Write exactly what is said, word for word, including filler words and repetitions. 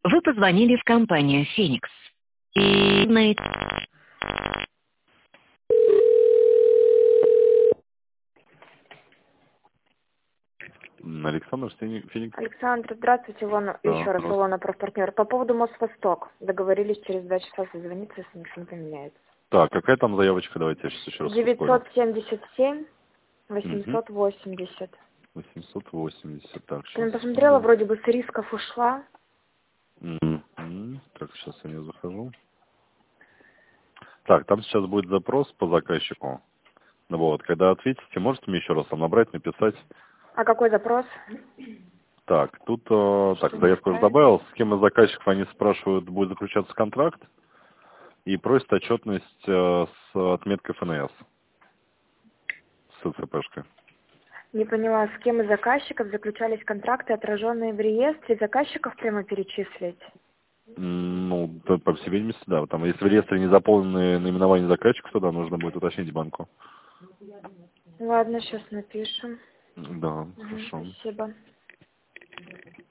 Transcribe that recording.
Вы позвонили в компанию «Феникс». И на эт- М, Александр Фени- Феникс. Александр, здравствуйте, Илона, Да, еще раз здравствуйте. Илона, профпартнер. По поводу Мосвосток. Договорились через два часа созвониться, если ничего не поменяется. Так, какая там заявочка? Давайте я сейчас еще раз ускорю. девятьсот семьдесят семь Угу. восемьсот восемьдесят. восемьсот восемьдесят. Так, Я сейчас. посмотрела, вроде бы с рисков ушла. Мгм. Так, сейчас я не захожу. Так, там сейчас будет запрос по заказчику. Ну вот, когда ответите, можете мне еще раз там набрать, написать. А какой запрос? Так, тут, э, так, Что не заявку уже ставить? добавил. С кем из заказчиков они спрашивают, будет заключаться контракт. И просят отчетность э, с отметкой эф эн эс. С ЦЦПшкой. Не поняла, с кем из заказчиков заключались контракты, отраженные в реестре, заказчиков прямо перечислить? М, Ну, да, по всей видимости, да. Там, если в реестре не заполнены наименования заказчиков, то да, нужно будет уточнить банку. Ладно, сейчас напишем. Да, Мгм, хорошо. спасибо.